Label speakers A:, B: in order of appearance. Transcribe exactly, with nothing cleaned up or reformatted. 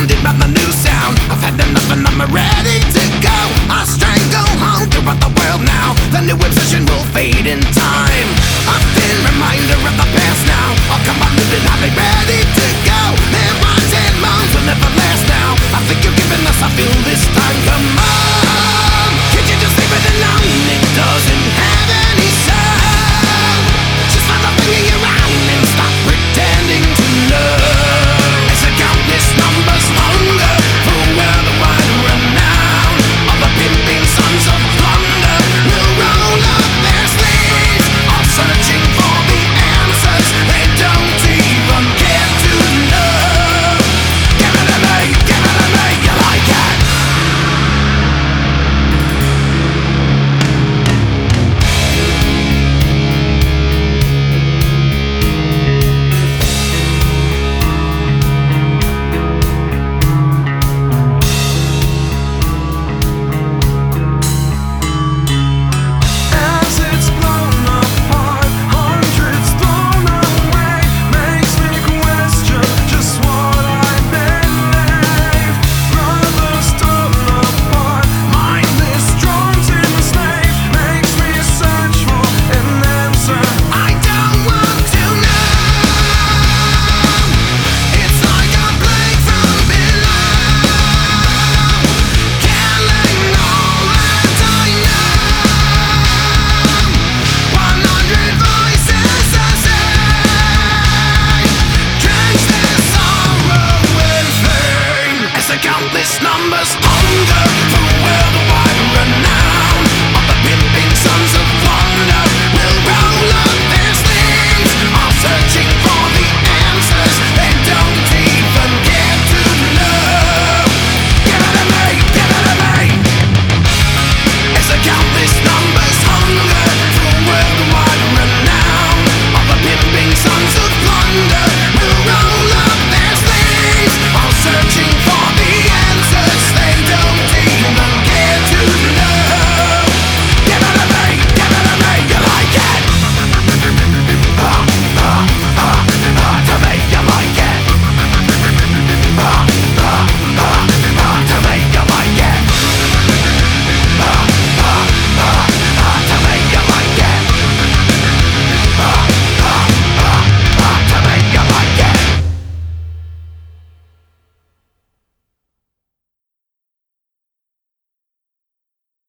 A: surrounded by the new sound. I've had enough and I'm ready to go. I strangle home throughout the world now. The new obsession will fade in time. A thin reminder of the past now. I'll come on living, I'll be ready to go.